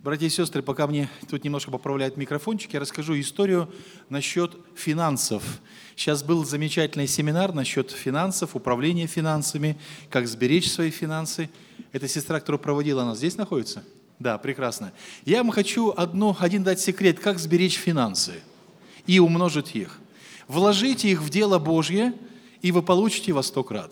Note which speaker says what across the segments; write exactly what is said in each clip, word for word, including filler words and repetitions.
Speaker 1: Братья и сестры, пока мне тут немножко поправляют микрофончик, я расскажу историю насчет финансов. Сейчас был замечательный семинар насчет финансов, управления финансами, как сберечь свои финансы. Эта сестра, которая проводила, она здесь находится? Да, прекрасно. Я вам хочу одно, один дать секрет, как сберечь финансы и умножить их. Вложите их в дело Божье, и вы получите во сто крат.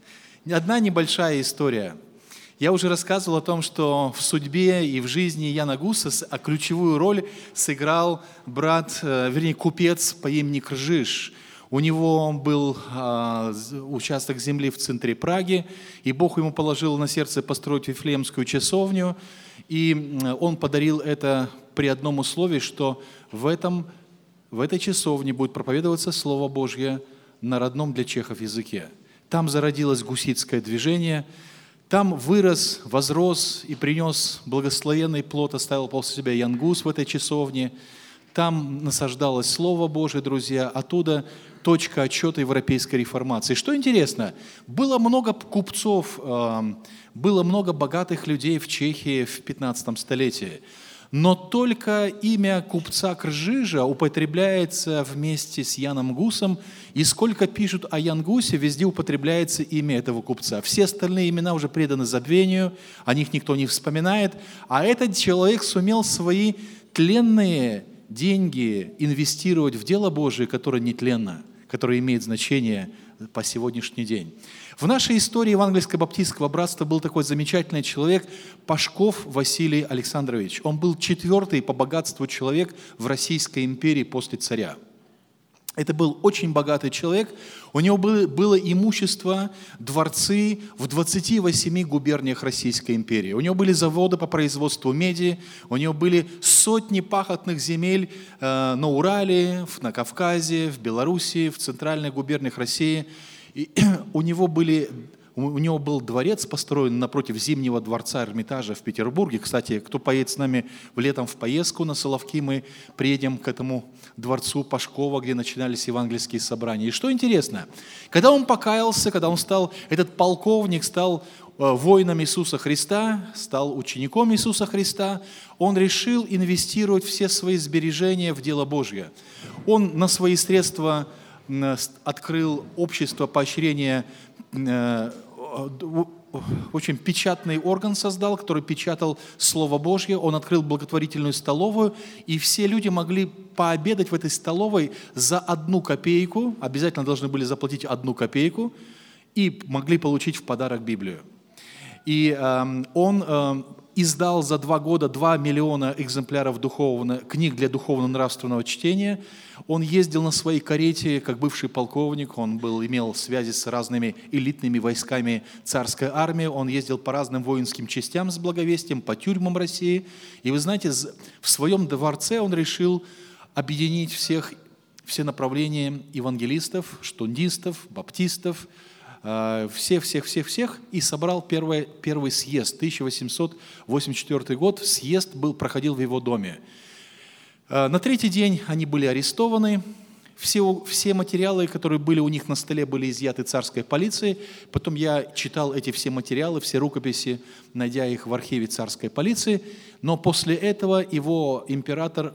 Speaker 1: Одна небольшая история. Я уже рассказывал о том, что в судьбе и в жизни Яна Гуса ключевую роль сыграл брат, вернее, купец по имени Кржиж. У него был а, участок земли в центре Праги, и Бог ему положил на сердце построить Вифлеемскую часовню, и он подарил это при одном условии, что в, этом, в этой часовне будет проповедоваться Слово Божье на родном для чехов языке. Там зародилось гуситское движение, там вырос, возрос и принес благословенный плод, оставил после себя Ян Гус в этой часовне. Там насаждалось Слово Божие, друзья, оттуда точка отсчета европейской реформации. Что интересно, было много купцов, было много богатых людей в Чехии в пятнадцатом столетии, но только имя купца Кржижа употребляется вместе с Яном Гусом, и сколько пишут о Ян Гусе, везде употребляется имя этого купца. Все остальные имена уже преданы забвению, о них никто не вспоминает, а этот человек сумел свои тленные деньги инвестировать в дело Божие, которое нетленно, которое имеет значение по сегодняшний день. В нашей истории Евангельского баптистского братства был такой замечательный человек Пашков Василий Александрович. Он был четвертый по богатству человек в Российской империи после царя. Это был очень богатый человек. У него было, было имущество, дворцы в двадцати восьми губерниях Российской империи. У него были заводы по производству меди, у него были сотни пахотных земель э, на Урале, на Кавказе, в Белоруссии, в центральных губерниях России. И у него были... У него был дворец, построен напротив Зимнего дворца Эрмитажа в Петербурге. Кстати, кто поедет с нами летом в поездку на Соловки, мы приедем к этому дворцу Пашкова, где начинались евангельские собрания. И что интересно, когда он покаялся, когда он стал, этот полковник стал воином Иисуса Христа, стал учеником Иисуса Христа, он решил инвестировать все свои сбережения в дело Божье. Он на свои средства открыл общество поощрения, очень печатный орган создал, который печатал Слово Божье. Он открыл благотворительную столовую, и все люди могли пообедать в этой столовой за одну копейку, обязательно должны были заплатить одну копейку, и могли получить в подарок Библию. И э, он э, издал за два года два миллиона экземпляров духовно, книг для духовно-нравственного чтения. Он ездил на своей карете, как бывший полковник, он был, имел связи с разными элитными войсками царской армии, он ездил по разным воинским частям с благовестием, по тюрьмам России. И вы знаете, в своем дворце он решил объединить всех, все направления евангелистов, штундистов, баптистов, всех-всех-всех-всех, и собрал первый, первый съезд. тысяча восемьсот восемьдесят четвёртый год, съезд был, проходил в его доме. На третий день они были арестованы, все, все материалы, которые были у них на столе, были изъяты царской полицией. Потом я читал эти все материалы, все рукописи, найдя их в архиве царской полиции, но после этого его император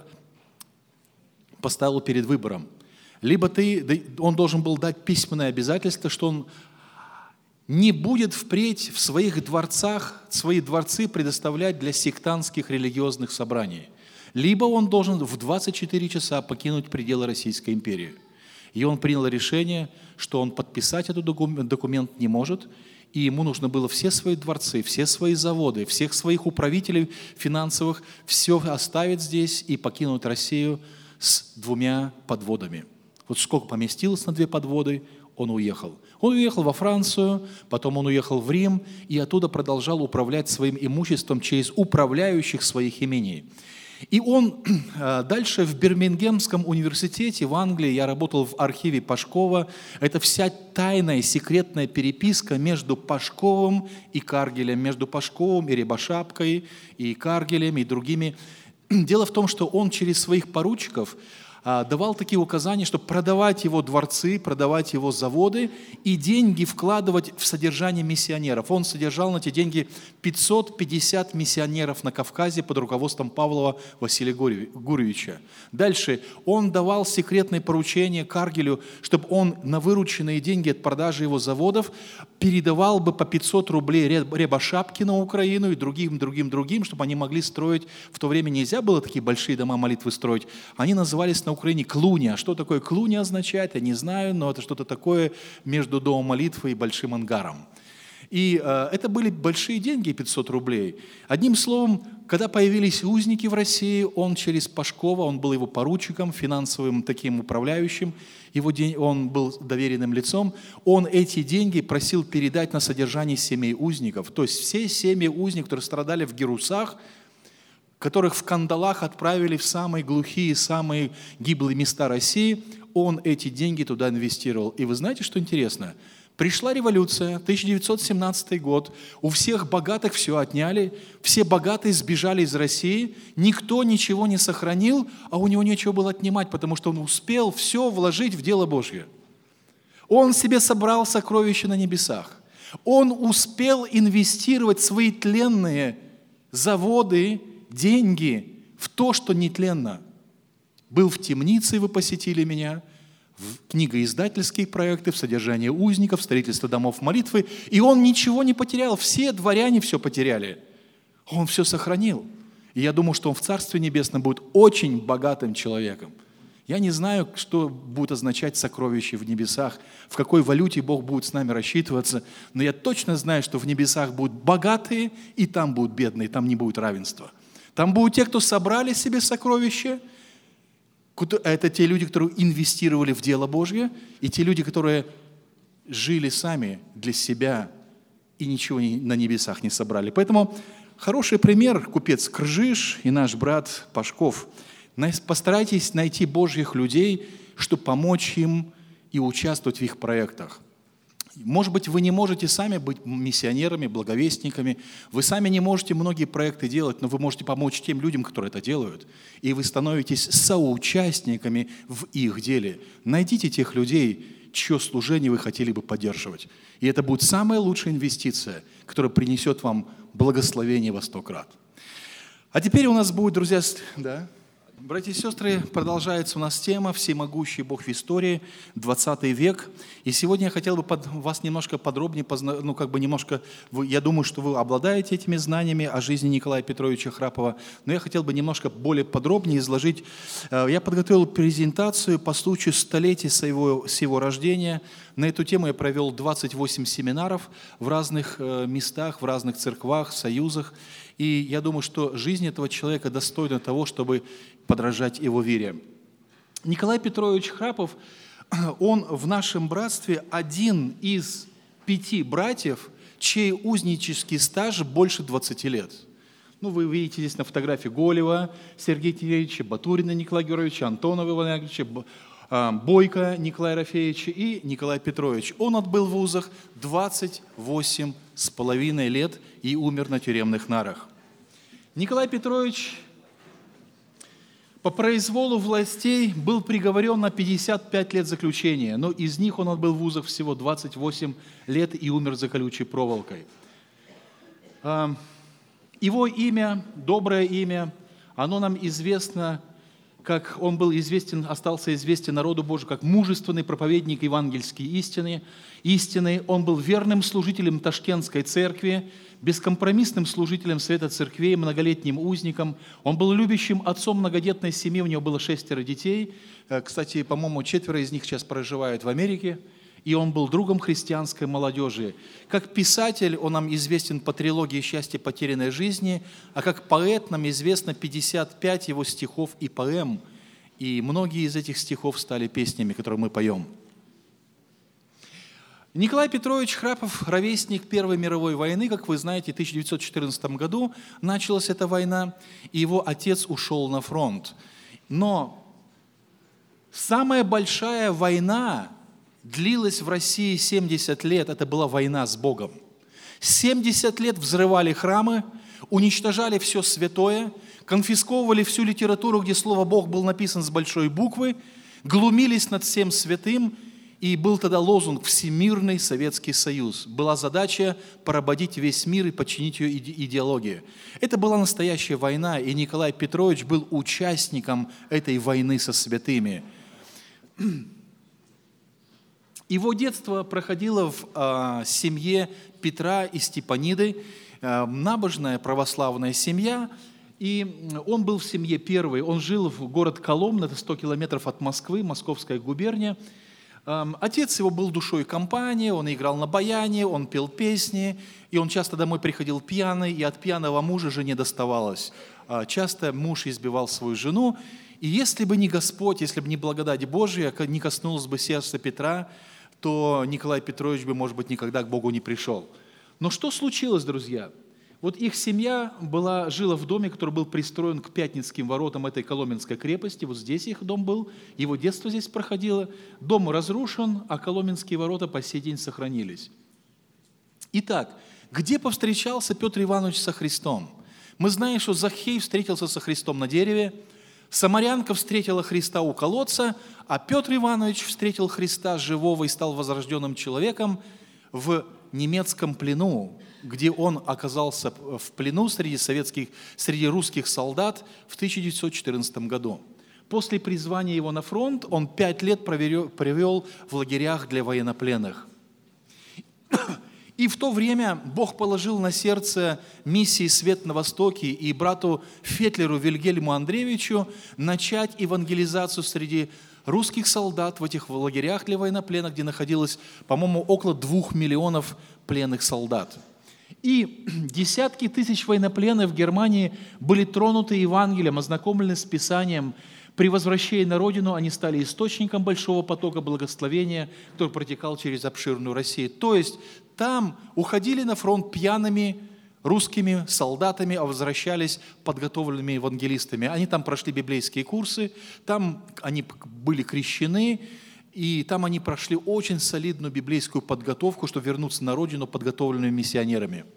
Speaker 1: поставил перед выбором. Либо ты, он должен был дать письменное обязательство, что он не будет впредь в своих дворцах, свои дворцы предоставлять для сектантских религиозных собраний. Либо он должен в двадцать четыре часа покинуть пределы Российской империи. И он принял решение, что он подписать этот документ не может, и ему нужно было все свои дворцы, все свои заводы, всех своих управителей финансовых, все оставить здесь и покинуть Россию с двумя подводами. Вот сколько поместилось на две подводы, он уехал. Он уехал во Францию, потом он уехал в Рим, и оттуда продолжал управлять своим имуществом через управляющих своих имений. И он дальше в Бирмингемском университете в Англии, я работал в архиве Пашкова, это вся тайная, секретная переписка между Пашковым и Каргелем, между Пашковым и Рябошапкой, и Каргелем, и другими. Дело в том, что он через своих поручиков давал такие указания, чтобы продавать его дворцы, продавать его заводы и деньги вкладывать в содержание миссионеров. Он содержал на эти деньги пятьсот пятьдесят миссионеров на Кавказе под руководством Павлова Василия Гурьевича. Дальше он давал секретные поручения Каргелю, чтобы он на вырученные деньги от продажи его заводов передавал бы по пятьсот рублей Рябошапки на Украину и другим, другим, другим, чтобы они могли строить. В то время нельзя было такие большие дома молитвы строить. Они назывались на Украине клуня. Что такое клуня означает, я не знаю, но это что-то такое между домом молитвы и большим ангаром. И э, это были большие деньги, пятьсот рублей. Одним словом, когда появились узники в России, он через Пашкова, он был его поручиком, финансовым таким управляющим, его день, он был доверенным лицом, он эти деньги просил передать на содержание семей узников. То есть все семьи узников, которые страдали в Герусах, которых в кандалах отправили в самые глухие, самые гиблые места России, он эти деньги туда инвестировал. И вы знаете, что интересно? Пришла революция, тысяча девятьсот семнадцатый год, у всех богатых все отняли, все богатые сбежали из России, никто ничего не сохранил, а у него нечего было отнимать, потому что он успел все вложить в дело Божье. Он себе собрал сокровища на небесах. Он успел инвестировать свои тленные заводы, деньги в то, что нетленно. Был в темнице, вы посетили меня, в книгоиздательские проекты, в содержание узников, в строительство домов молитвы, и он ничего не потерял, все дворяне все потеряли. Он все сохранил. И я думаю, что он в Царстве Небесном будет очень богатым человеком. Я не знаю, что будет означать сокровище в небесах, в какой валюте Бог будет с нами рассчитываться, но я точно знаю, что в небесах будут богатые, и там будут бедные, там не будет равенства. Там будут те, кто собрали себе сокровища. Это те люди, которые инвестировали в дело Божье, и те люди, которые жили сами для себя и ничего на небесах не собрали. Поэтому хороший пример купец Кржиш и наш брат Пашков. Постарайтесь найти Божьих людей, чтобы помочь им и участвовать в их проектах. Может быть, вы не можете сами быть миссионерами, благовестниками, вы сами не можете многие проекты делать, но вы можете помочь тем людям, которые это делают, и вы становитесь соучастниками в их деле. Найдите тех людей, чье служение вы хотели бы поддерживать. И это будет самая лучшая инвестиция, которая принесет вам благословение во сто крат. А теперь у нас будет, друзья, да? Братья и сестры, продолжается у нас тема «Всемогущий Бог в истории», двадцатый век. И сегодня я хотел бы под вас немножко подробнее, позна... ну как бы немножко, вы, я думаю, что вы обладаете этими знаниями о жизни Николая Петровича Храпова, но я хотел бы немножко более подробнее изложить. Я подготовил презентацию по случаю столетия с его, с его рождения. На эту тему я провел двадцать восемь семинаров в разных местах, в разных церквах, союзах. И я думаю, что жизнь этого человека достойна того, чтобы подражать его вере. Николай Петрович Храпов, он в нашем братстве один из пяти братьев, чей узнический стаж больше двадцати лет. Ну, вы видите здесь на фотографии Голева Сергея Кирилловича, Батурина Николая Георгиевича, Антонова Ивана Яковлевича, Бойко Николая Рафеевича и Николай Петрович. Он отбыл в вузах двадцать восемь с половиной лет и умер на тюремных нарах. Николай Петрович по произволу властей был приговорен на пятьдесят пять лет заключения, но из них он отбыл в вузах всего двадцать восемь лет и умер за колючей проволокой. Его имя, доброе имя, оно нам известно, как он был известен, остался известен народу Божию, как мужественный проповедник евангельской истины. истины. Он был верным служителем Ташкентской церкви, бескомпромиссным служителем Совета церквей, многолетним узником. Он был любящим отцом многодетной семьи, у него было шестеро детей. Кстати, по-моему, четверо из них сейчас проживают в Америке. И он был другом христианской молодежи. Как писатель он нам известен по трилогии «Счастье потерянной жизни», а как поэт нам известно пятьдесят пять его стихов и поэм. И многие из этих стихов стали песнями, которые мы поем. Николай Петрович Храпов, ровесник Первой мировой войны, как вы знаете, в тысяча девятьсот четырнадцатом году началась эта война, и его отец ушел на фронт. Но самая большая война длилась в России семьдесят лет, это была война с Богом. семьдесят лет взрывали храмы, уничтожали все святое, конфисковывали всю литературу, где слово «Бог» был написан с большой буквы, глумились над всем святым, и был тогда лозунг «Всемирный Советский Союз». Была задача поработить весь мир и подчинить ее идеологии. Это была настоящая война, и Николай Петрович был участником этой войны со святыми. Его детство проходило в э, семье Петра и Степаниды, э, набожная православная семья, и он был в семье первый. Он жил в город Коломна, это сто километров от Москвы, Московская губерния. Отец его был душой компании, он играл на баяне, он пел песни, и он часто домой приходил пьяный, и от пьяного мужа жене доставалось. Часто муж избивал свою жену, и если бы не Господь, если бы не благодать Божия, не коснулась бы сердца Петра, то Николай Петрович бы, может быть, никогда к Богу не пришел. Но что случилось, друзья? Вот их семья была, жила в доме, который был пристроен к Пятницким воротам этой Коломенской крепости. Вот здесь их дом был, его детство здесь проходило. Дом разрушен, а Коломенские ворота по сей день сохранились. Итак, где повстречался Петр Иванович со Христом? Мы знаем, что Захей встретился со Христом на дереве, самарянка встретила Христа у колодца, а Петр Иванович встретил Христа живого и стал возрожденным человеком в немецком плену, где он оказался в плену среди советских, среди русских солдат в тысяча девятьсот четырнадцатом году. После призвания его на фронт он пять лет провел в лагерях для военнопленных. И в то время Бог положил на сердце миссии «Свет на Востоке» и брату Фетлеру Вильгельму Андреевичу начать евангелизацию среди русских солдат в этих лагерях для военнопленных, где находилось, по-моему, около двух миллионов пленных солдат. И десятки тысяч военнопленных в Германии были тронуты Евангелием, ознакомлены с Писанием. При возвращении на родину они стали источником большого потока благословения, который протекал через обширную Россию. То есть там уходили на фронт пьяными русскими солдатами, а возвращались подготовленными евангелистами. Они там прошли библейские курсы, там они были крещены, и там они прошли очень солидную библейскую подготовку, чтобы вернуться на родину подготовленными миссионерами.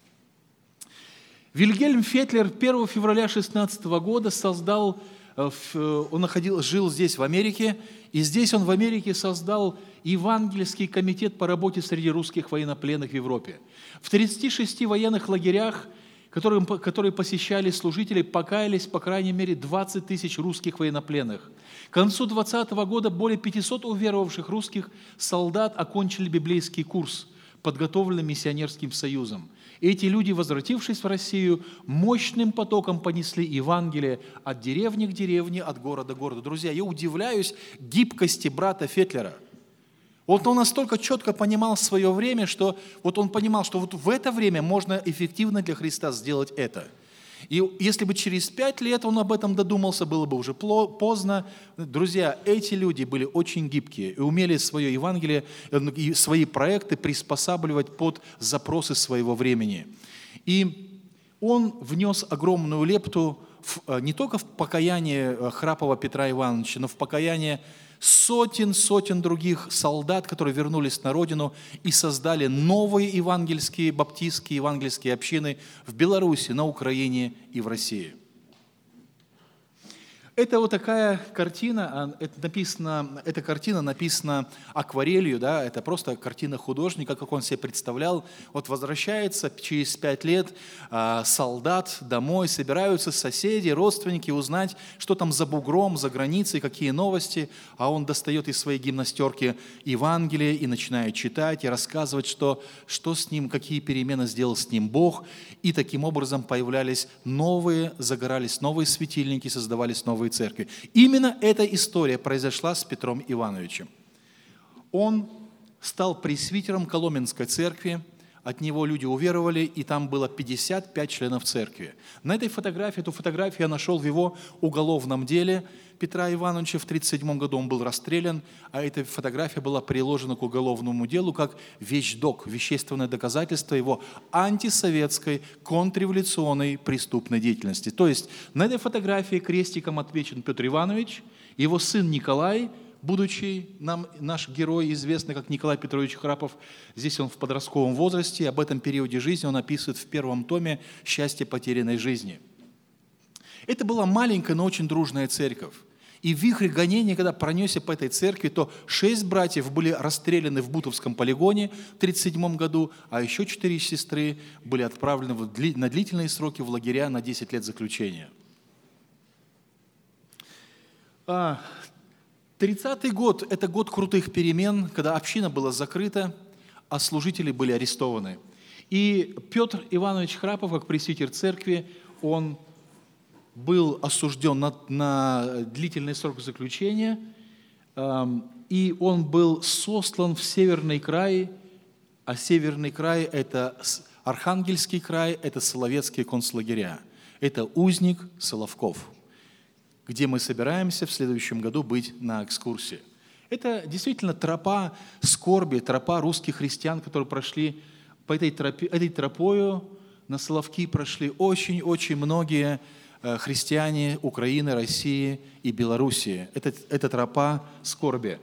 Speaker 1: Вильгельм Фетлер первого февраля шестнадцатого года создал, он находил, жил здесь, в Америке, и здесь он в Америке создал Евангельский комитет по работе среди русских военнопленных в Европе. В тридцати шести военных лагерях, которые, которые посещали служители, покаялись по крайней мере двадцать тысяч русских военнопленных. К концу двадцатого года более пятисот уверовавших русских солдат окончили библейский курс, подготовленный миссионерским союзом. И эти люди, возвратившись в Россию, мощным потоком понесли Евангелие от деревни к деревне, от города к городу. Друзья, я удивляюсь гибкости брата Фетлера. Вот он настолько четко понимал свое время, что вот он понимал, что вот в это время можно эффективно для Христа сделать это. И если бы через пять лет он об этом додумался, было бы уже поздно. Друзья, эти люди были очень гибкие и умели свое Евангелие и свои проекты приспосабливать под запросы своего времени. И он внес огромную лепту в, не только в покаяние Храпова Петра Ивановича, но в покаяние сотен, сотен других солдат, которые вернулись на родину и создали новые евангельские, баптистские евангельские общины в Беларуси, на Украине и в России. Это вот такая картина, это написано, эта картина написана акварелью, да, это просто картина художника, как он себе представлял. Вот возвращается через пять лет а, солдат домой, собираются соседи, родственники узнать, что там за бугром, за границей, какие новости, а он достает из своей гимнастерки Евангелие и начинает читать и рассказывать, что, что с ним, какие перемены сделал с ним Бог. И таким образом появлялись новые, загорались новые светильники, создавались новые церкви. Именно эта история произошла с Петром Ивановичем. Он стал пресвитером Коломенской церкви, от него люди уверовали, и там было пятьдесят пять членов церкви. На этой фотографии, эту фотографию я нашел в его уголовном деле Петра Ивановича. В тридцать седьмом году он был расстрелян, а эта фотография была приложена к уголовному делу как вещдок, вещественное доказательство его антисоветской, контрреволюционной преступной деятельности. То есть на этой фотографии крестиком отмечен Петр Иванович, его сын Николай, будучи нам, наш герой, известный как Николай Петрович Храпов. Здесь он в подростковом возрасте, об этом периоде жизни он описывает в первом томе «Счастье потерянной жизни». Это была маленькая, но очень дружная церковь. И вихрь гонения, когда пронесся по этой церкви, то шесть братьев были расстреляны в Бутовском полигоне в тысяча девятьсот тридцать седьмом году, а еще четыре сестры были отправлены на длительные сроки в лагеря на десять лет заключения. тридцатый год – это год крутых перемен, когда община была закрыта, а служители были арестованы. И Петр Иванович Храпов, как пресвитер церкви, он был осужден на, на длительный срок заключения, э, и он был сослан в Северный край, а Северный край – это Архангельский край, это Соловецкие концлагеря, это Узник, Соловков, где мы собираемся в следующем году быть на экскурсии. Это действительно тропа скорби, тропа русских христиан, которые прошли по этой тропе, этой тропою на Соловки прошли очень-очень многие христиане Украины, России и Белоруссии. Это, это тропа скорби.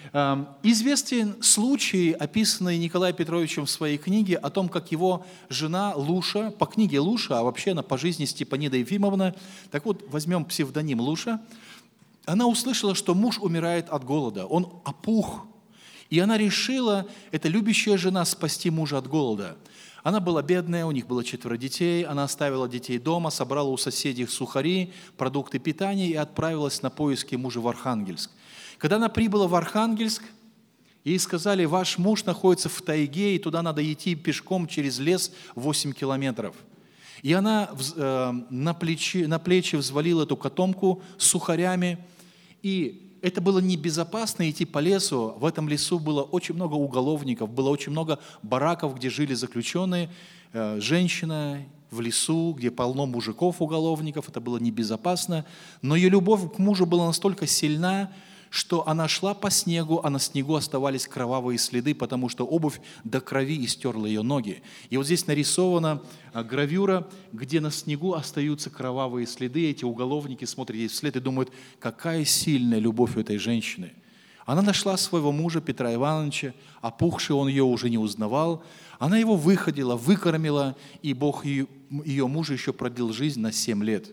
Speaker 1: Известен случай, описанный Николаем Петровичем в своей книге, о том, как его жена Луша, по книге Луша, а вообще она по жизни Степанида Ефимовна, так вот, возьмем псевдоним Луша, она услышала, что муж умирает от голода, он опух, и она решила, эта любящая жена, спасти мужа от голода. Она была бедная, у них было четверо детей, она оставила детей дома, собрала у соседей сухари, продукты питания и отправилась на поиски мужа в Архангельск. Когда она прибыла в Архангельск, ей сказали, ваш муж находится в тайге, и туда надо идти пешком через лес восемь километров. И она э, на, плечи, на плечи взвалила эту котомку с сухарями, и это было небезопасно идти по лесу. В этом лесу было очень много уголовников, было очень много бараков, где жили заключенные. Женщина в лесу, где полно мужиков-уголовников. Это было небезопасно. Но ее любовь к мужу была настолько сильна, что она шла по снегу, а на снегу оставались кровавые следы, потому что обувь до крови истерла ее ноги. И вот здесь нарисована гравюра, где на снегу остаются кровавые следы. Эти уголовники смотрят ей вслед и думают, какая сильная любовь у этой женщины. Она нашла своего мужа Петра Ивановича, опухший, он ее уже не узнавал. Она его выходила, выкормила, и Бог ее, ее мужа еще продлил жизнь на семь лет.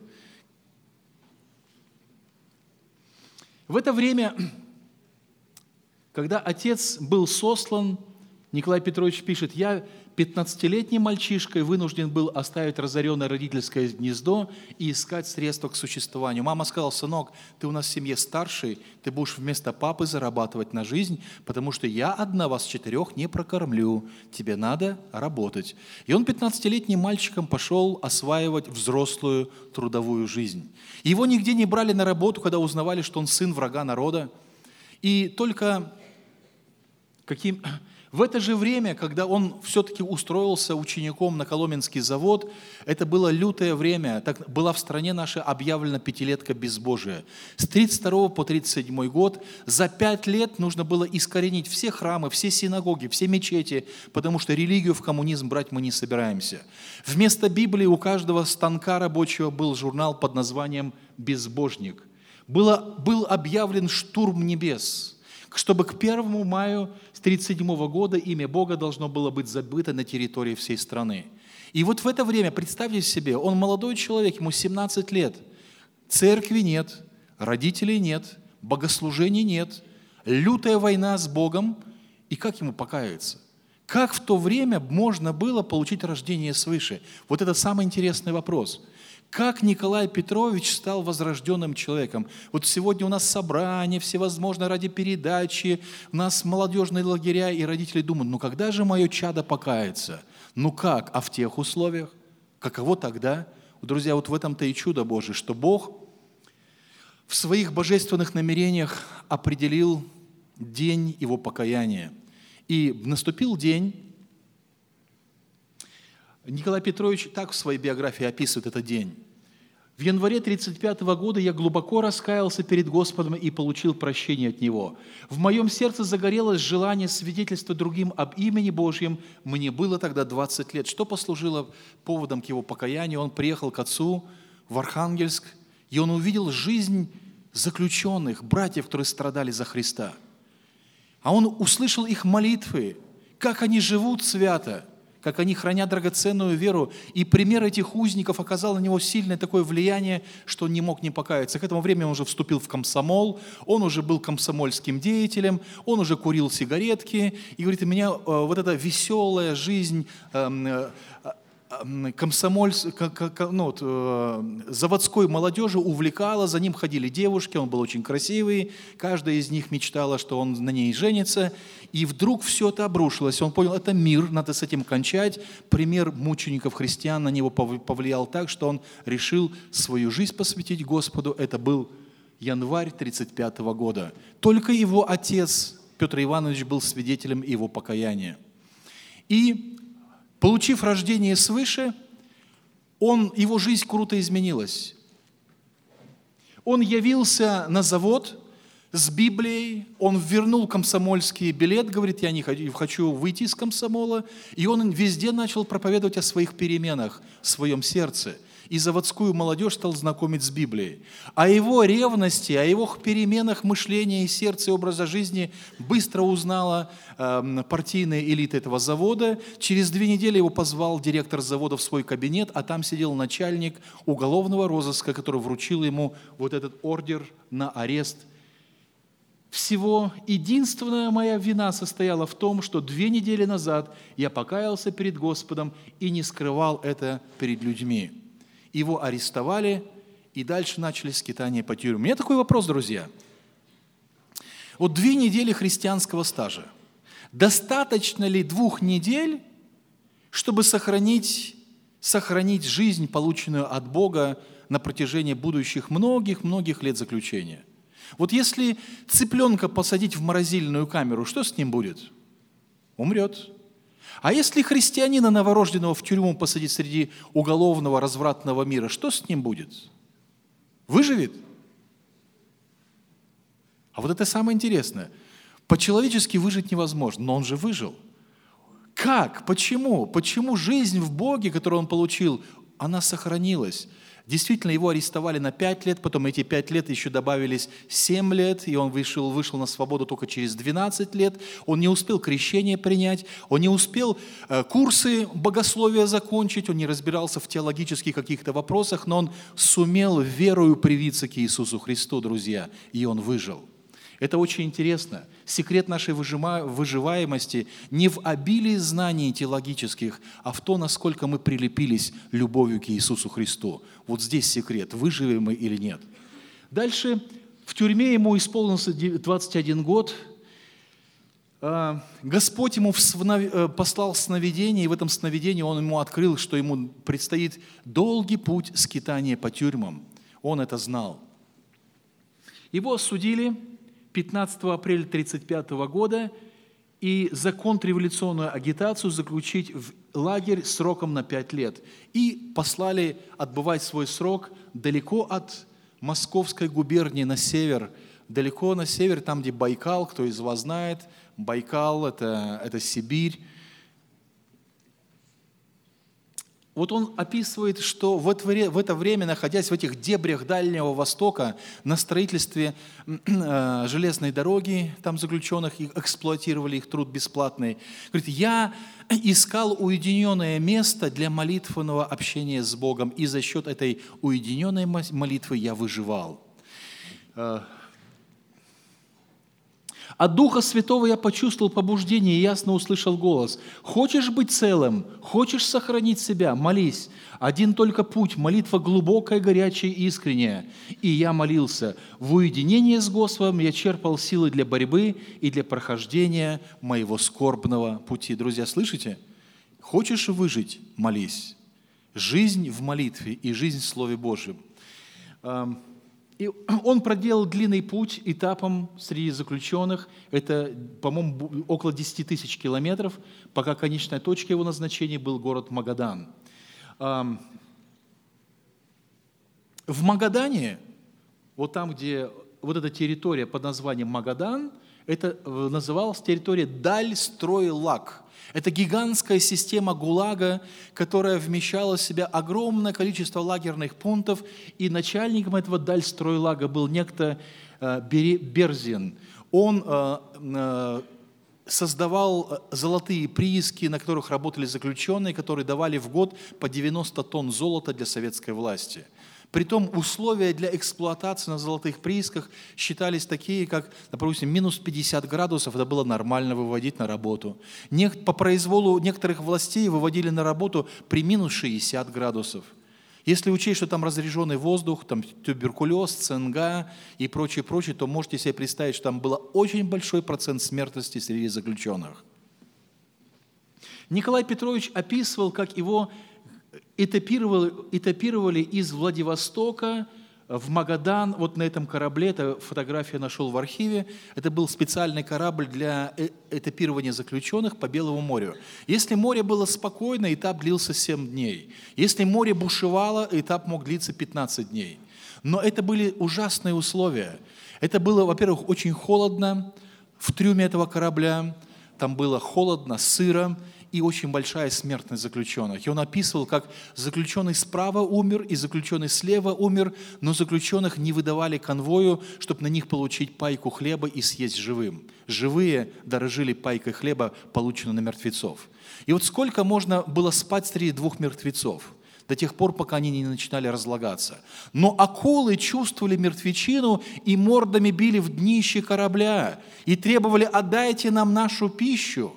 Speaker 1: В это время, когда отец был сослан, Николай Петрович пишет, я пятнадцатилетним мальчишкой вынужден был оставить разоренное родительское гнездо и искать средства к существованию. Мама сказала, сынок, ты у нас в семье старший, ты будешь вместо папы зарабатывать на жизнь, потому что я одна вас четырех не прокормлю, тебе надо работать. И он пятнадцатилетним мальчиком пошел осваивать взрослую трудовую жизнь. Его нигде не брали на работу, когда узнавали, что он сын врага народа. И только каким... В это же время, когда он все-таки устроился учеником на Коломенский завод, это было лютое время, так была в стране наша объявлена пятилетка безбожия. С тридцать второго по тридцать седьмой год за пять лет нужно было искоренить все храмы, все синагоги, все мечети, потому что религию в коммунизм брать мы не собираемся. Вместо Библии у каждого станка рабочего был журнал под названием «Безбожник». Было, был объявлен штурм небес, чтобы к первому мая тридцать седьмого года имя Бога должно было быть забыто на территории всей страны. И вот в это время, представьте себе, он молодой человек, ему семнадцать лет, церкви нет, родителей нет, богослужений нет, лютая война с Богом, и как ему покаяться? Как в то время можно было получить рождение свыше? Вот это самый интересный вопрос. Как Николай Петрович стал возрожденным человеком? Вот сегодня у нас собрания всевозможные ради передачи, у нас молодежные лагеря, и родители думают, ну когда же мое чадо покается? Ну как? А в тех условиях? Каково тогда? Друзья, вот в этом-то и чудо Божие, что Бог в своих божественных намерениях определил день его покаяния. И наступил день, Николай Петрович так в своей биографии описывает этот день. В январе тридцать пятого года я глубоко раскаялся перед Господом и получил прощение от Него. В моем сердце загорелось желание свидетельствовать другим об имени Божьем. Мне было тогда двадцать лет. Что послужило поводом к его покаянию? Он приехал к отцу в Архангельск, и он увидел жизнь заключенных, братьев, которые страдали за Христа. А он услышал их молитвы, как они живут свято, как они хранят драгоценную веру. И пример этих узников оказал на него сильное такое влияние, что он не мог не покаяться. К этому времени он уже вступил в комсомол, он уже был комсомольским деятелем, он уже курил сигаретки. И говорит, у меня э, вот эта веселая жизнь, э, э, комсомоль, ну, вот, э, заводской молодежи увлекала, за ним ходили девушки, он был очень красивый, каждая из них мечтала, что он на ней женится, и вдруг все это обрушилось, он понял, это мир, надо с этим кончать. Пример мучеников христиан на него повлиял так, что он решил свою жизнь посвятить Господу. Это был январь тридцать пятого года. Только его отец Петр Иванович был свидетелем его покаяния. И получив рождение свыше, он, его жизнь круто изменилась. Он явился на завод с Библией, он вернул комсомольский билет, говорит, я не хочу, хочу выйти из комсомола, и он везде начал проповедовать о своих переменах в своем сердце. И заводскую молодежь стал знакомить с Библией. О его ревности, о его переменах мышления и сердца, и образа жизни быстро узнала э, партийная элита этого завода. Через две недели его позвал директор завода в свой кабинет, а там сидел начальник уголовного розыска, который вручил ему вот этот ордер на арест. Всего единственная моя вина состояла в том, что две недели назад я покаялся перед Господом и не скрывал это перед людьми. Его арестовали, и дальше начали скитания по тюрьмам. У меня такой вопрос, друзья. Вот две недели христианского стажа. Достаточно ли двух недель, чтобы сохранить, сохранить жизнь, полученную от Бога на протяжении будущих многих-многих лет заключения? Вот если цыпленка посадить в морозильную камеру, что с ним будет? Умрет. А если христианина новорожденного в тюрьму посадить среди уголовного развратного мира, что с ним будет? Выживет? А вот это самое интересное. По-человечески выжить невозможно, но он же выжил. Как? Почему? Почему жизнь в Боге, которую он получил, она сохранилась? Действительно, его арестовали на пять лет, потом эти пять лет еще добавились семь лет, и он вышел, вышел на свободу только через двенадцать лет. Он не успел крещение принять, он не успел э, курсы богословия закончить, он не разбирался в теологических каких-то вопросах, но он сумел верою привиться к Иисусу Христу, друзья, и он выжил. Это очень интересно. Секрет нашей выживаемости не в обилии знаний теологических, а в том, насколько мы прилепились любовью к Иисусу Христу. Вот здесь секрет, выживем мы или нет. Дальше в тюрьме ему исполнился двадцать один год. Господь ему послал сновидение, и в этом сновидении он ему открыл, что ему предстоит долгий путь скитания по тюрьмам. Он это знал. Его осудили пятнадцатого апреля тридцать пятого года и за контрреволюционную агитацию заключить в лагерь сроком на пять лет. И послали отбывать свой срок далеко от Московской губернии на север, далеко на север, там, где Байкал, кто из вас знает, Байкал – это, это Сибирь. Вот он описывает, что в это время, находясь в этих дебрях Дальнего Востока, на строительстве железной дороги, там заключенных, их эксплуатировали, их труд бесплатный, говорит, я искал уединенное место для молитвенного общения с Богом, и за счет этой уединенной молитвы я выживал. От Духа Святого я почувствовал побуждение и ясно услышал голос. Хочешь быть целым? Хочешь сохранить себя? Молись. Один только путь, молитва глубокая, горячая и искренняя. И я молился. В уединении с Господом я черпал силы для борьбы и для прохождения моего скорбного пути. Друзья, слышите? Хочешь выжить? Молись. Жизнь в молитве и жизнь в Слове Божьем. И он проделал длинный путь этапом среди заключенных. Это, по-моему, около десять тысяч километров, пока конечная точка его назначения был город Магадан. В Магадане, вот там, где вот эта территория под названием Магадан, это называлась территория Дальстройлаг. Это гигантская система ГУЛАГа, которая вмещала в себя огромное количество лагерных пунктов, и начальником этого Дальстройлага был некто Берзин. Он создавал золотые прииски, на которых работали заключенные, которые давали в год по девяносто тонн золота для советской власти. Притом условия для эксплуатации на золотых приисках считались такие, как, допустим, минус пятьдесят градусов, это было нормально выводить на работу. По произволу некоторых властей выводили на работу при минус шестьдесят градусов. Если учесть, что там разряженный воздух, там туберкулез, цинга и прочее, прочее, то можете себе представить, что там был очень большой процент смертности среди заключенных. Николай Петрович описывал, как его этапировали, этапировали из Владивостока в Магадан, вот на этом корабле, эта фотография нашел в архиве, это был специальный корабль для этапирования заключенных по Белому морю. Если море было спокойно, этап длился семь дней. Если море бушевало, этап мог длиться пятнадцать дней. Но это были ужасные условия. Это было, во-первых, очень холодно в трюме этого корабля, там было холодно, сыро, и очень большая смертность заключенных. И он описывал, как заключенный справа умер и заключенный слева умер, но заключенных не выдавали конвою, чтобы на них получить пайку хлеба и съесть живым. Живые дорожили пайкой хлеба, полученной на мертвецов. И вот сколько можно было спать среди двух мертвецов? До тех пор, пока они не начинали разлагаться. Но акулы чувствовали мертвечину и мордами били в днище корабля и требовали: «Отдайте нам нашу пищу».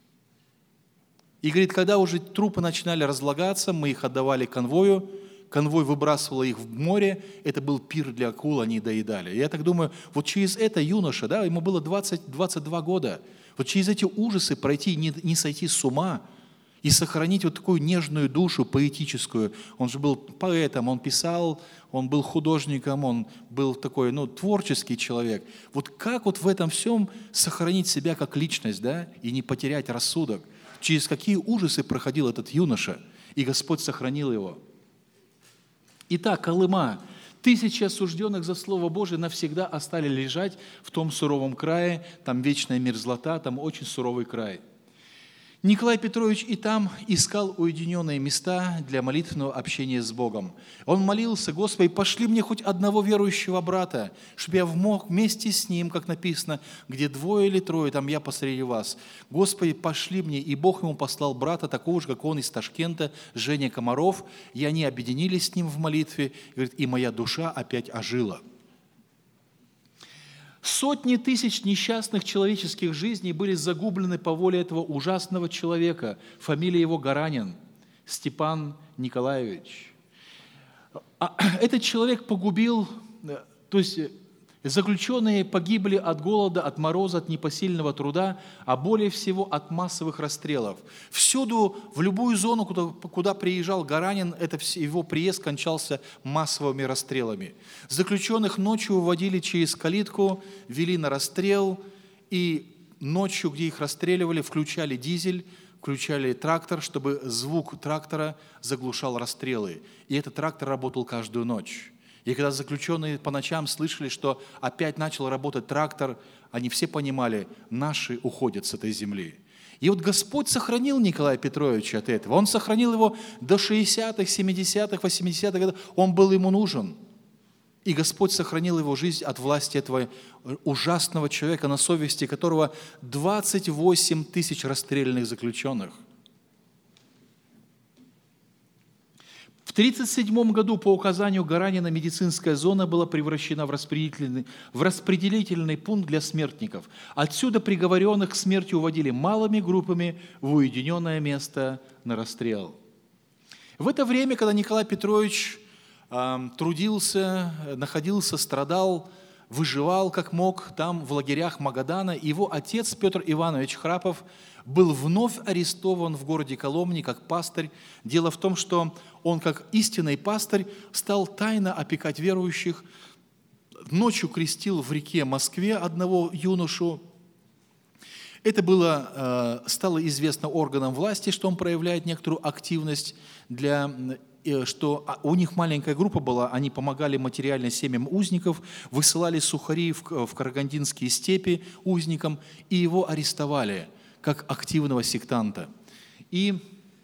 Speaker 1: И говорит, когда уже трупы начинали разлагаться, мы их отдавали конвою, конвой выбрасывал их в море, это был пир для акул, они доедали. Я так думаю, вот через это юноша, да, ему было двадцать-двадцать два года, вот через эти ужасы пройти, не, не сойти с ума и сохранить вот такую нежную душу поэтическую. Он же был поэтом, он писал, он был художником, он был такой, ну, творческий человек. Вот как вот в этом всем сохранить себя как личность, да, и не потерять рассудок? Через какие ужасы проходил этот юноша, и Господь сохранил его. Итак, Колыма. Тысячи осужденных за Слово Божие навсегда остались лежать в том суровом крае, там вечная мерзлота, там очень суровый край. Николай Петрович и там искал уединенные места для молитвенного общения с Богом. Он молился: «Господи, пошли мне хоть одного верующего брата, чтобы я мог вместе с ним, как написано, где двое или трое, там я посреди вас. Господи, пошли мне». И Бог ему послал брата, такого же, как он, из Ташкента, Женя Комаров, и они объединились с ним в молитве, и говорит: «И моя душа опять ожила». Сотни тысяч несчастных человеческих жизней были загублены по воле этого ужасного человека. Фамилия его Гаранин, Степан Николаевич. Этот человек погубил, то есть заключенные погибли от голода, от мороза, от непосильного труда, а более всего от массовых расстрелов. Всюду, в любую зону, куда, куда приезжал Гаранин, это, его приезд кончался массовыми расстрелами. Заключенных ночью уводили через калитку, вели на расстрел, и ночью, где их расстреливали, включали дизель, включали трактор, чтобы звук трактора заглушал расстрелы. И этот трактор работал каждую ночь. И когда заключенные по ночам слышали, что опять начал работать трактор, они все понимали: наши уходят с этой земли. И вот Господь сохранил Николая Петровича от этого. Он сохранил его до шестидесятых, семидесятых, восьмидесятых годов. Он был ему нужен. И Господь сохранил его жизнь от власти этого ужасного человека, на совести которого двадцать восемь тысяч расстрелянных заключенных. В тысяча девятьсот тридцать седьмом году по указанию Гаранина медицинская зона была превращена в распределительный, в распределительный пункт для смертников. Отсюда приговоренных к смерти уводили малыми группами в уединенное место на расстрел. В это время, когда Николай Петрович э, трудился, находился, страдал, выживал как мог там в лагерях Магадана, его отец Петр Иванович Храпов был вновь арестован в городе Коломне как пастырь. Дело в том, что он, как истинный пастырь, стал тайно опекать верующих. Ночью крестил в реке Москве одного юношу. Это было, стало известно органам власти, что он проявляет некоторую активность, для, что у них маленькая группа была, они помогали материально семьям узников, высылали сухари в Карагандинские степи узникам, и его арестовали как активного сектанта. И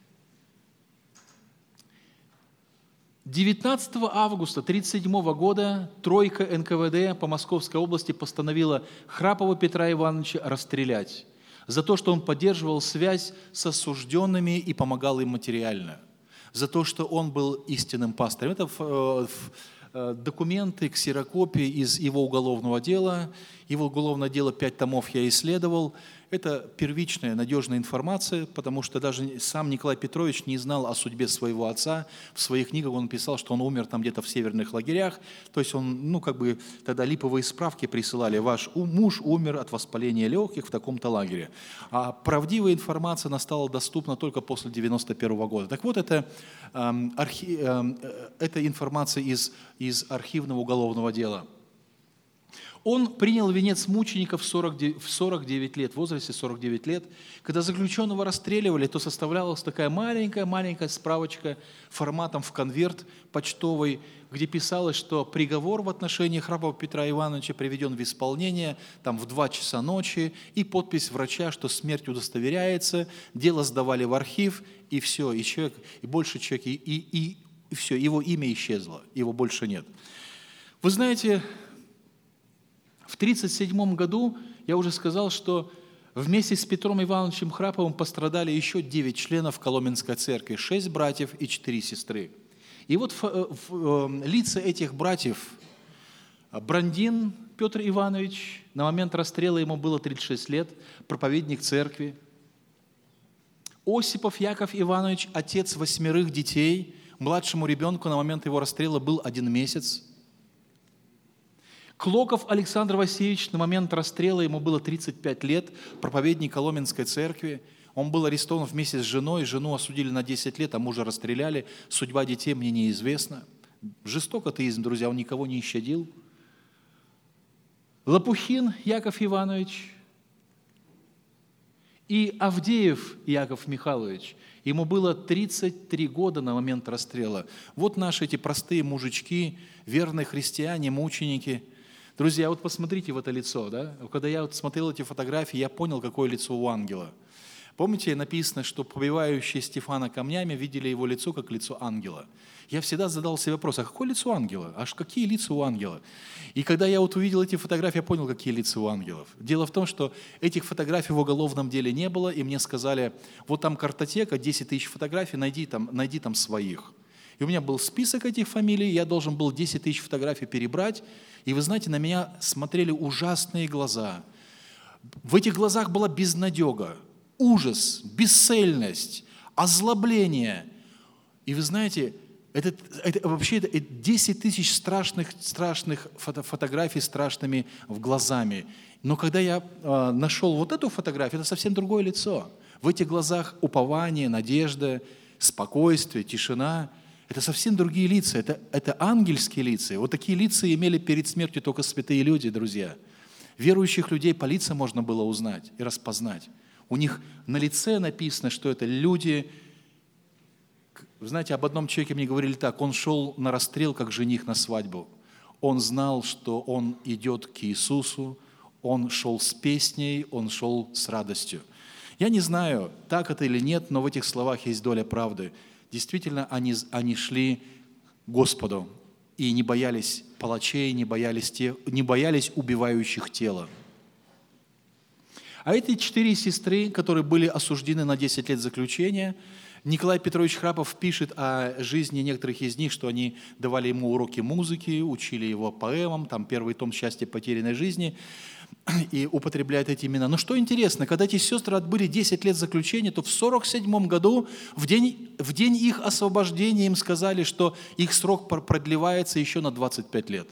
Speaker 1: девятнадцатого августа тысяча девятьсот тридцать седьмого года тройка эн ка вэ дэ по Московской области постановила Храпова Петра Ивановича расстрелять. за то, что он поддерживал связь с осужденными и помогал им материально, за то, что он был истинным пастырем. Это в, в, в, документы, ксерокопии из его уголовного дела. Его уголовное дело, пять томов я исследовал. Это первичная, надежная информация, потому что даже сам Николай Петрович не знал о судьбе своего отца. В своих книгах он писал, что он умер там где-то в северных лагерях. То есть он, ну, как бы тогда липовые справки присылали. Ваш муж умер от воспаления легких в таком-то лагере. А правдивая информация, она стала доступна только после девяносто первого года. Так вот, это, э, архи, э, это информация из, из архивного уголовного дела. Он принял венец мучеников в сорок девять лет, в возрасте сорок девять лет. Когда заключенного расстреливали, то составлялась такая маленькая-маленькая справочка форматом в конверт почтовый, где писалось, что приговор в отношении Храпова Петра Ивановича приведен в исполнение там, в два часа ночи, и подпись врача, что смерть удостоверяется, дело сдавали в архив, и все, и, человек, и больше человек, и, и, и все, его имя исчезло, его больше нет. Вы знаете, в тридцать седьмом году я уже сказал, что вместе с Петром Ивановичем Храповым пострадали еще девять членов Коломенской церкви, шесть братьев и четыре сестры. И вот в, в, в, лица этих братьев: Брандин Петр Иванович, на момент расстрела ему было тридцать шесть лет, проповедник церкви. Осипов Яков Иванович, отец восьмерых детей, младшему ребенку на момент его расстрела был один месяц. Клоков Александр Васильевич, на момент расстрела ему было тридцать пять лет, проповедник Коломенской церкви. Он был арестован вместе с женой, жену осудили на десять лет, а мужа расстреляли. Судьба детей мне неизвестна. Жесток атеизм, друзья, он никого не щадил. Лопухин Яков Иванович и Авдеев Яков Михайлович. Ему было тридцать три года на момент расстрела. Вот наши эти простые мужички, верные христиане, мученики. Друзья, вот посмотрите в это лицо, да? Когда я вот смотрел эти фотографии, я понял, какое лицо у ангела. Помните, написано, что побивающие Стефана камнями видели его лицо, как лицо ангела. Я всегда задал себе вопрос, а какое лицо ангела? Аж какие лица у ангела? И когда я вот увидел эти фотографии, я понял, какие лица у ангелов. Дело в том, что этих фотографий в уголовном деле не было, и мне сказали, вот там картотека, десять тысяч фотографий, найди там, найди там своих. И у меня был список этих фамилий, я должен был десять тысяч фотографий перебрать, и вы знаете, на меня смотрели ужасные глаза. В этих глазах была безнадега, ужас, бесцельность, озлобление. И вы знаете, это, это, вообще это десять тысяч страшных, страшных фото, фотографий страшными в глазами. Но когда я э, нашел вот эту фотографию, это совсем другое лицо. В этих глазах упование, надежда, спокойствие, тишина. Это совсем другие лица, это, это ангельские лица. Вот такие лица имели перед смертью только святые люди, друзья. Верующих людей по лицам можно было узнать и распознать. У них на лице написано, что это люди. Вы знаете, об одном человеке мне говорили так: он шел на расстрел, как жених на свадьбу. Он знал, что он идет к Иисусу, он шел с песней, он шел с радостью. Я не знаю, так это или нет, но в этих словах есть доля правды. Действительно, они, они шли к Господу и не боялись палачей, не боялись, тех, не боялись убивающих тело. А эти четыре сестры, которые были осуждены на десять лет заключения, Николай Петрович Храпов пишет о жизни некоторых из них, что они давали ему уроки музыки, учили его поэмам, там первый том «Счастье потерянной жизни», и употребляет эти имена. Но что интересно, когда эти сестры отбыли десять лет заключения, то в сорок седьмом году, в день, в день их освобождения, им сказали, что их срок продлевается еще на двадцать пять лет.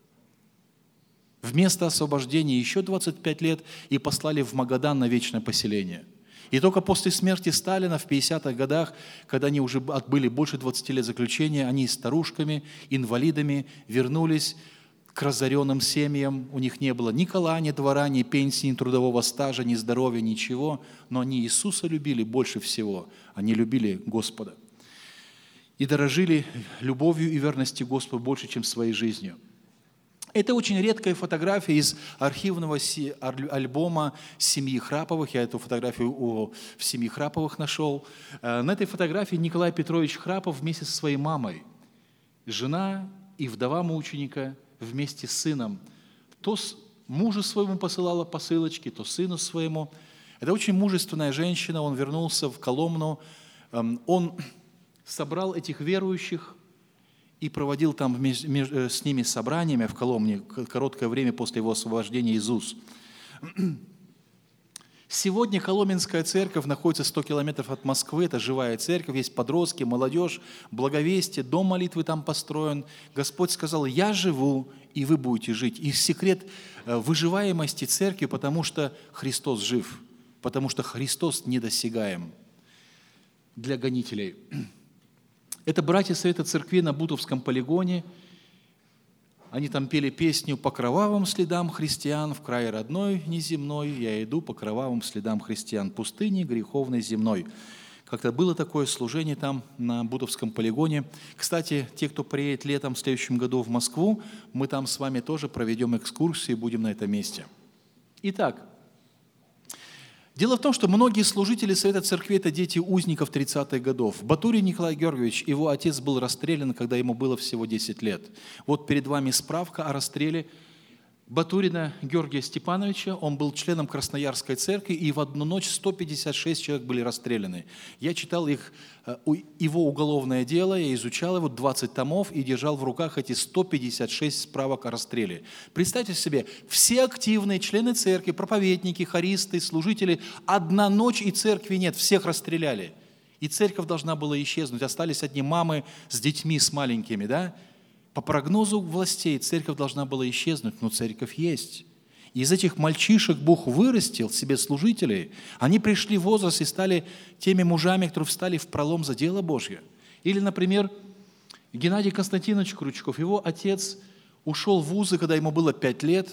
Speaker 1: Вместо освобождения еще двадцать пять лет и послали в Магадан на вечное поселение. И только после смерти Сталина в пятидесятых годах, когда они уже отбыли больше двадцати лет заключения, они старушками, инвалидами вернулись к разоренным семьям. У них не было ни кола, ни двора, ни пенсии, ни трудового стажа, ни здоровья, ничего. Но они Иисуса любили больше всего. Они любили Господа. И дорожили любовью и верностью Господу больше, чем своей жизнью. Это очень редкая фотография из архивного альбома семьи Храповых. Я эту фотографию в семье Храповых нашел. На этой фотографии Николай Петрович Храпов вместе со своей мамой. Жена и вдова мученика вместе с сыном. То мужу своему посылала посылочки, то сыну своему. Это очень мужественная женщина, он вернулся в Коломну, он собрал этих верующих и проводил там с ними собраниями в Коломне короткое время после его освобождения из уз. Сегодня Коломенская церковь находится сто километров от Москвы, это живая церковь, есть подростки, молодежь, благовестие, дом молитвы там построен. Господь сказал: «Я живу, и вы будете жить». И секрет выживаемости церкви, потому что Христос жив, потому что Христос недосягаем для гонителей. Это братья Совета Церкви на Бутовском полигоне. Они там пели песню «По кровавым следам христиан, в край родной неземной, я иду по кровавым следам христиан, пустыни греховной земной». Как-то было такое служение там на Бутовском полигоне. Кстати, те, кто приедет летом в следующем году в Москву, мы там с вами тоже проведем экскурсию и будем на этом месте. Итак, дело в том, что многие служители Совета Церкви – это дети узников тридцатых годов. Батурин Николай Георгиевич, его отец был расстрелян, когда ему было всего десять лет. Вот перед вами справка о расстреле Батурина Георгия Степановича. Он был членом Красноярской церкви, и в одну ночь сто пятьдесят шесть человек были расстреляны. Я читал их, его уголовное дело, я изучал его, двадцать томов, и держал в руках эти сто пятьдесят шесть справок о расстреле. Представьте себе, все активные члены церкви, проповедники, хористы, служители, одна ночь и церкви нет, всех расстреляли. И церковь должна была исчезнуть, остались одни мамы с детьми, с маленькими, да? По прогнозу властей церковь должна была исчезнуть, но церковь есть. И из этих мальчишек Бог вырастил себе служителей. Они пришли в возраст и стали теми мужами, которые встали в пролом за дело Божье. Или, например, Геннадий Константинович Крючков. Его отец ушел в вузы, когда ему было пять лет.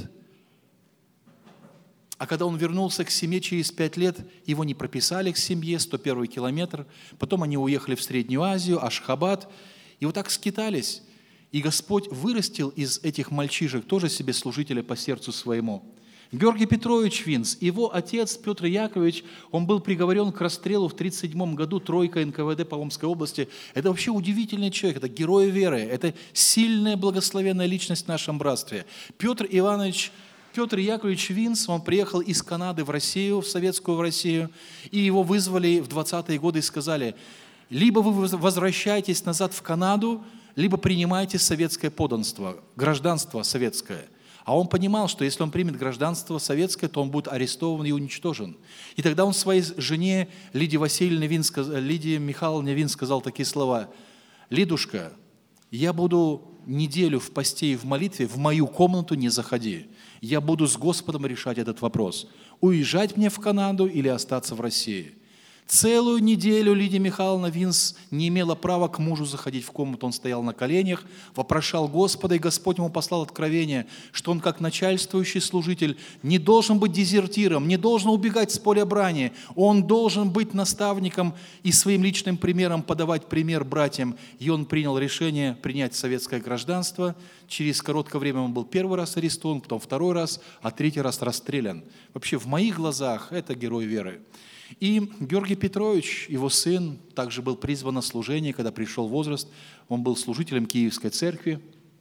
Speaker 1: А когда он вернулся к семье через пять лет, его не прописали к семье, сто первый километр. Потом они уехали в Среднюю Азию, Ашхабад. И вот так скитались. И Господь вырастил из этих мальчишек тоже себе служителя по сердцу своему. Георгий Петрович Винс, его отец Петр Яковлевич, он был приговорен к расстрелу в тридцать седьмом году, тройка эн ка вэ дэ по Омской области. Это вообще удивительный человек, это герой веры, это сильная, благословенная личность в нашем братстве. Петр Иванович, Петр Яковлевич Винс, он приехал из Канады в Россию, в советскую в Россию, и его вызвали в двадцатые годы и сказали: либо вы возвращаетесь назад в Канаду, либо принимайте советское подданство, гражданство советское. А он понимал, что если он примет гражданство советское, то он будет арестован и уничтожен. И тогда он своей жене Лидии Васильевне Вин, Лидии Михайловне Вин сказал такие слова: «Лидушка, я буду неделю в посте и в молитве, в мою комнату не заходи. Я буду с Господом решать этот вопрос. Уезжать мне в Канаду или остаться в России». Целую неделю Лидия Михайловна Винс не имела права к мужу заходить в комнату. Он стоял на коленях, вопрошал Господа, и Господь ему послал откровение, что он как начальствующий служитель не должен быть дезертиром, не должен убегать с поля брани. Он должен быть наставником и своим личным примером подавать пример братьям. И он принял решение принять советское гражданство. Через короткое время он был первый раз арестован, потом второй раз, а третий раз расстрелян. Вообще в моих глазах это герой веры. И Георгий Петрович, его сын, также был призван на служение, когда пришел возраст. Он был служителем Киевской церкви.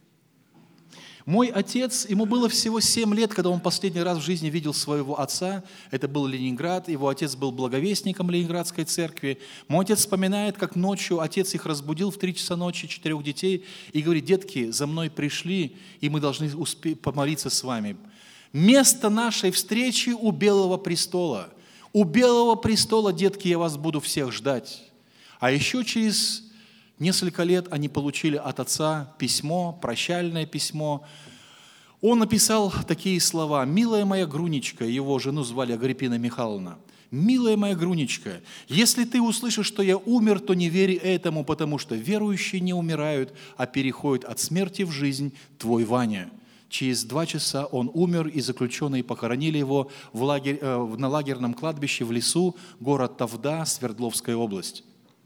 Speaker 1: Мой отец, ему было всего семь лет, когда он последний раз в жизни видел своего отца. Это был Ленинград, его отец был благовестником Ленинградской церкви. Мой отец вспоминает, как ночью отец их разбудил в три часа ночи, четырех детей, и говорит: детки, за мной пришли, и мы должны успеть помолиться с вами. Место нашей встречи у Белого престола. У Белого престола, детки, я вас буду всех ждать. А еще через несколько лет они получили от отца письмо, прощальное письмо. Он написал такие слова: «Милая моя Грунечка», его жену звали Агриппина Михайловна, «Милая моя Грунечка, если ты услышишь, что я умер, то не верь этому, потому что верующие не умирают, а переходят от смерти в жизнь, твой Ваня». Через два часа он умер, и заключенные похоронили его в лагерь, э, на лагерном кладбище в лесу, город Тавда, Свердловская область.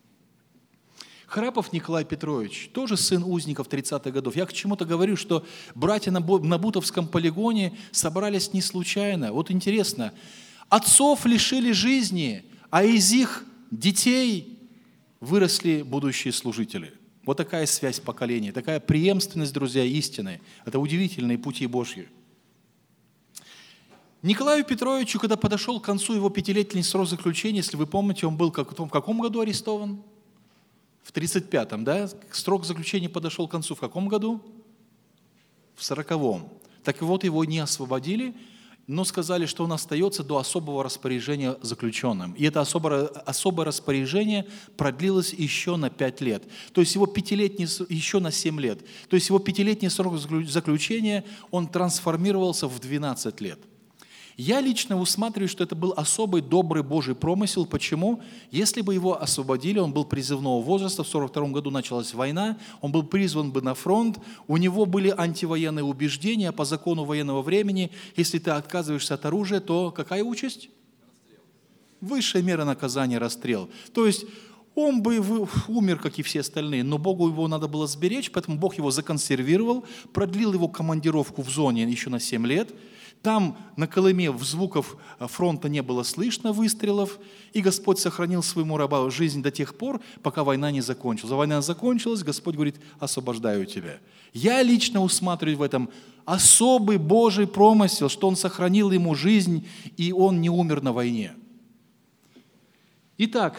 Speaker 1: Храпов Николай Петрович, тоже сын узников тридцатых годов. Я к чему-то говорю, что братья на Бутовском полигоне собрались не случайно. Вот интересно, отцов лишили жизни, а из их детей выросли будущие служители. Вот такая связь поколений, такая преемственность, друзья, истины. Это удивительные пути Божьи. Николаю Петровичу, когда подошел к концу его пятилетний срок заключения, если вы помните, он был как, в каком году арестован? В тридцать пятом, да? Срок заключения подошел к концу в каком году? В сороковом. Так вот, его не освободили, но сказали, что он остается до особого распоряжения заключенным. И это особое, особое распоряжение продлилось еще на пять лет. То есть его пятилетний, еще на семь лет. То есть его пятилетний срок заключения, он трансформировался в двенадцать лет. Я лично усматриваю, что это был особый добрый Божий промысел. Почему? Если бы его освободили, он был призывного возраста, в сорок втором году началась война, он был призван бы на фронт, у него были антивоенные убеждения по закону военного времени. Если ты отказываешься от оружия, то какая участь? Высшая мера наказания – расстрел. То есть он бы умер, как и все остальные, но Богу его надо было сберечь, поэтому Бог его законсервировал, продлил его командировку в зоне еще на семь лет. Там на Колыме звуков фронта не было слышно, выстрелов, и Господь сохранил своему раба жизнь до тех пор, пока война не закончилась. А война закончилась, Господь говорит: освобождаю тебя. Я лично усматриваю в этом особый Божий промысел, что Он сохранил ему жизнь, и он не умер на войне. Итак,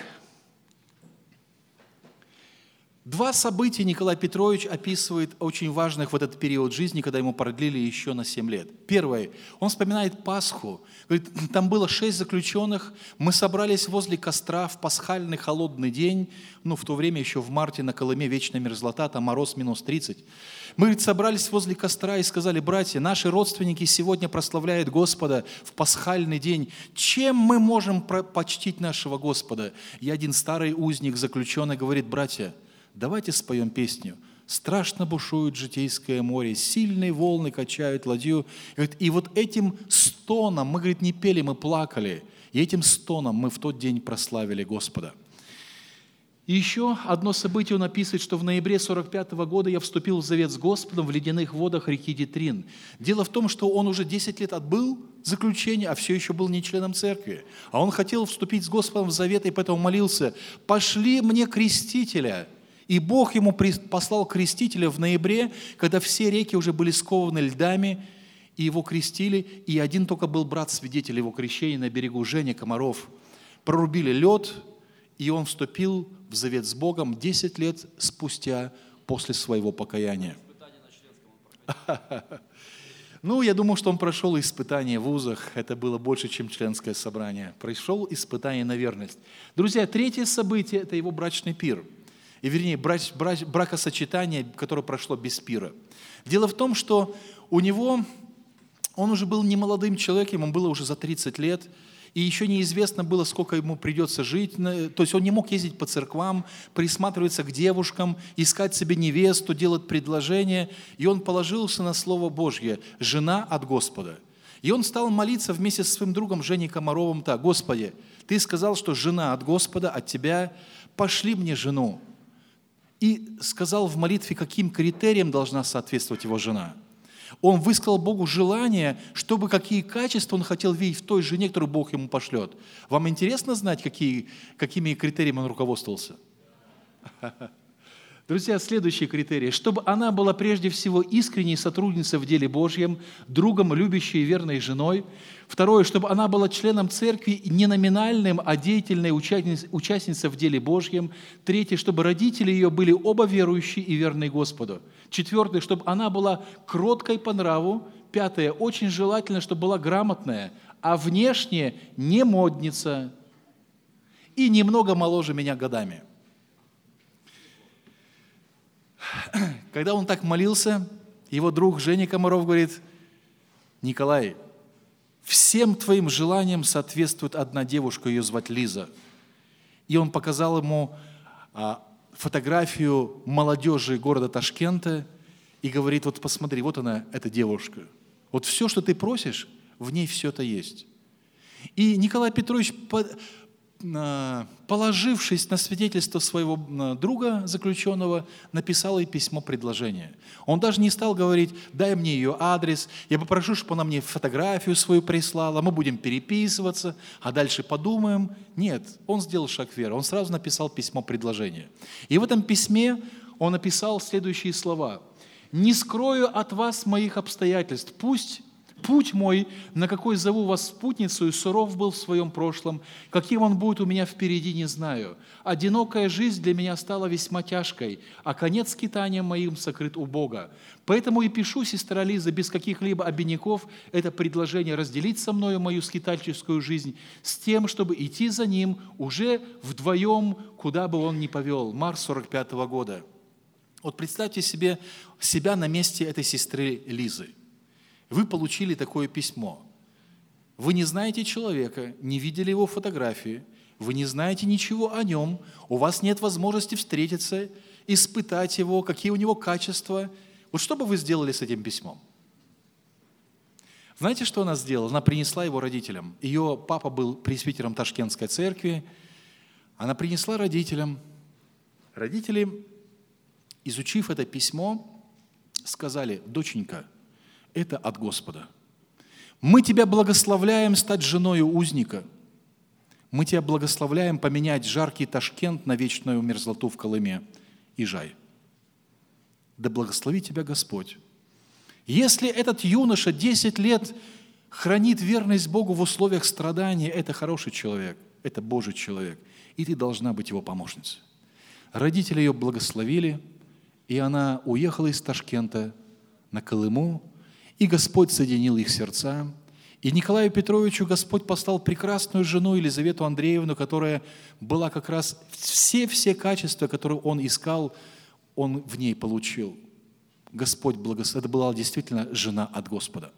Speaker 1: два события Николай Петрович описывает очень важных в этот период жизни, когда ему продлили еще на семь лет. Первое. Он вспоминает Пасху. Говорит, там было шесть заключенных, мы собрались возле костра в пасхальный холодный день, ну, в то время еще в марте на Колыме вечная мерзлота, там мороз минус тридцать. Мы, говорит, собрались возле костра и сказали: братья, наши родственники сегодня прославляют Господа в пасхальный день. Чем мы можем почтить нашего Господа? И один старый узник, заключенный, говорит: братья, давайте споем песню. Страшно бушует житейское море, сильные волны качают ладью. И вот этим стоном, мы, говорит, не пели, мы плакали. И этим стоном мы в тот день прославили Господа. И еще одно событие он описывает, что в ноябре сорок пятого года я вступил в завет с Господом в ледяных водах реки Дитрин. Дело в том, что он уже десять лет отбыл заключение, а все еще был не членом церкви. А он хотел вступить с Господом в завет, и поэтому молился: «Пошли мне крестителя». И Бог ему послал крестителя в ноябре, когда все реки уже были скованы льдами, и его крестили, и один только был брат-свидетель его крещения на берегу, Женя Комаров. Прорубили лед, и он вступил в завет с Богом десять лет спустя после своего покаяния. Ну, я думаю, что он прошел испытание в вузах, это было больше, чем членское собрание. Прошел испытание на верность. Друзья, третье событие – это его брачный пир. И, вернее, брак, брак, бракосочетание, которое прошло без пира. Дело в том, что у него, он уже был не молодым человеком, ему было уже за тридцать лет, и еще неизвестно было, сколько ему придется жить. То есть он не мог ездить по церквам, присматриваться к девушкам, искать себе невесту, делать предложения. И он положился на Слово Божье: «Жена от Господа». И он стал молиться вместе со своим другом Женей Комаровым так: «Господи, Ты сказал, что жена от Господа, от Тебя, пошли мне жену». И сказал в молитве, каким критериям должна соответствовать его жена. Он высказал Богу желание, чтобы какие качества он хотел видеть в той жене, которую Бог ему пошлет. Вам интересно знать, какие, какими критериями он руководствовался? Друзья, следующие критерии. Чтобы она была прежде всего искренней сотрудницей в деле Божьем, другом, любящей и верной женой. Второе, чтобы она была членом церкви не номинальным, а деятельной участницей в деле Божьем. Третье, чтобы родители ее были оба верующие и верные Господу. Четвертое, чтобы она была кроткой по нраву. Пятое, очень желательно, чтобы была грамотная, а внешне не модница и немного моложе меня годами. Когда он так молился, его друг Женя Комаров говорит: «Николай, всем твоим желаниям соответствует одна девушка, ее звать Лиза». И он показал ему фотографию молодежи города Ташкента и говорит: «Вот посмотри, вот она, эта девушка. Вот все, что ты просишь, в ней все это есть». И Николай Петрович, положившись на свидетельство своего друга заключенного, написал ей письмо предложения. Он даже не стал говорить: «Дай мне ее адрес, я попрошу, чтобы она мне фотографию свою прислала, мы будем переписываться, а дальше подумаем». Нет, он сделал шаг веры, он сразу написал письмо предложения. И в этом письме он написал следующие слова: «Не скрою от вас моих обстоятельств, пусть Путь мой, на какой зову вас спутницу, и суров был в своем прошлом, каким он будет у меня впереди, не знаю. Одинокая жизнь для меня стала весьма тяжкой, а конец скитаниям моим сокрыт у Бога. Поэтому и пишу, сестра Лиза, без каких-либо обиняков, это предложение разделить со мною мою скитальческую жизнь с тем, чтобы идти за ним уже вдвоем, куда бы он ни повел. Март сорок пятого года. Вот представьте себе себя на месте этой сестры Лизы. Вы получили такое письмо. Вы не знаете человека, не видели его фотографии, вы не знаете ничего о нем, у вас нет возможности встретиться, испытать его, какие у него качества. Вот что бы вы сделали с этим письмом? Знаете, что она сделала? Она принесла его родителям. Ее папа был пресвитером Ташкентской церкви. Она принесла родителям. Родители, изучив это письмо, сказали: «Доченька, это от Господа. Мы тебя благословляем стать женою узника. Мы тебя благословляем поменять жаркий Ташкент на вечную мерзлоту в Колыме. Езжай. Да благословит тебя Господь. Если этот юноша десять лет хранит верность Богу в условиях страдания, это хороший человек, это Божий человек, и ты должна быть его помощницей». Родители ее благословили, и она уехала из Ташкента на Колыму, и Господь соединил их сердца. И Николаю Петровичу Господь послал прекрасную жену Елизавету Андреевну, которая была как раз все-все качества, которые он искал, он в ней получил. Господь благословил. Это была действительно жена от Господа.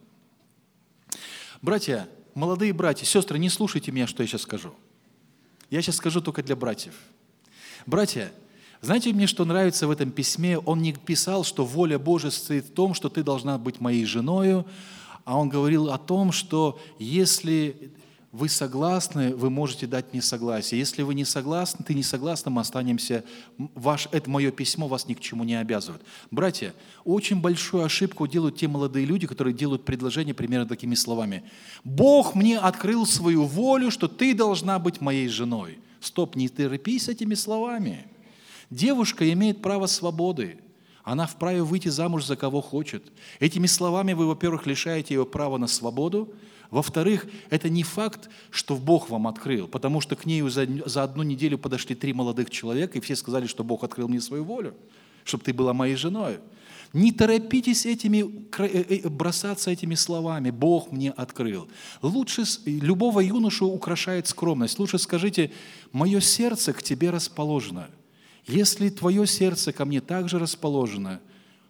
Speaker 1: Братья, молодые братья, сестры, не слушайте меня, что я сейчас скажу. Я сейчас скажу только для братьев. Братья, знаете, мне что нравится в этом письме? Он не писал, что воля Божия состоит в том, что ты должна быть моей женою, а он говорил о том, что если вы согласны, вы можете дать мне согласие. Если вы не согласны, ты не согласна, мы останемся, ваш, это мое письмо вас ни к чему не обязывает. Братья, очень большую ошибку делают те молодые люди, которые делают предложение примерно такими словами. «Бог мне открыл свою волю, что ты должна быть моей женой». Стоп, не торопись этими словами. Девушка имеет право свободы. Она вправе выйти замуж за кого хочет. Этими словами вы, во-первых, лишаете ее права на свободу. Во-вторых, это не факт, что Бог вам открыл, потому что к ней за, за одну неделю подошли три молодых человека, и все сказали, что Бог открыл мне свою волю, чтобы ты была моей женой. Не торопитесь этими, бросаться этими словами. Бог мне открыл. Лучше любого юношу украшает скромность. Лучше скажите: мое сердце к тебе расположено. Если твое сердце ко мне также расположено,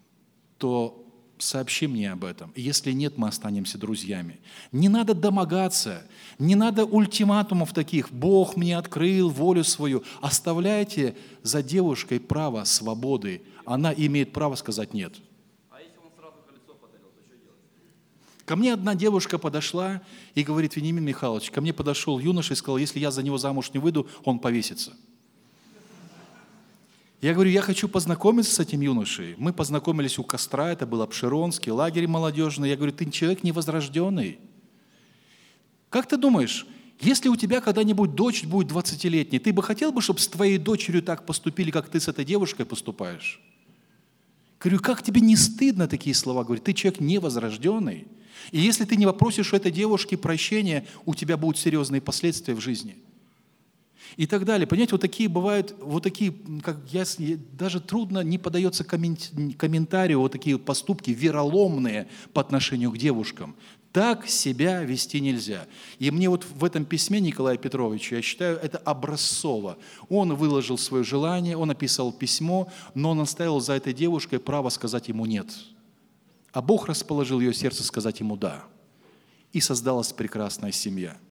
Speaker 1: то сообщи мне об этом. Если нет, мы останемся друзьями. Не надо домогаться, не надо ультиматумов таких. Бог мне открыл волю свою. Оставляйте за девушкой право свободы. Она имеет право сказать нет.
Speaker 2: А если он сразу кольцо подарил, то что делать?
Speaker 1: Ко мне одна девушка подошла и говорит: Вениамин Михайлович, ко мне подошел юноша и сказал: если я за него замуж не выйду, он повесится. Я говорю: я хочу познакомиться с этим юношей. Мы познакомились у костра, это был Апшеронский, лагерь молодежный. Я говорю: ты человек невозрожденный. Как ты думаешь, если у тебя когда-нибудь дочь будет двадцатилетней, ты бы хотел бы, чтобы с твоей дочерью так поступили, как ты с этой девушкой поступаешь? Говорю: как тебе не стыдно такие слова говорить? Ты человек невозрожденный. И если ты не попросишь у этой девушки прощения, у тебя будут серьезные последствия в жизни. И так далее. Понимаете, вот такие бывают, вот такие, как я, даже трудно, не подается комментарию, вот такие поступки вероломные по отношению к девушкам. Так себя вести нельзя. И мне вот в этом письме Николая Петровича, я считаю, это образцово. Он выложил свое желание, он написал письмо, но он оставил за этой девушкой право сказать ему «нет». А Бог расположил ее сердце сказать ему «да». И создалась прекрасная семья.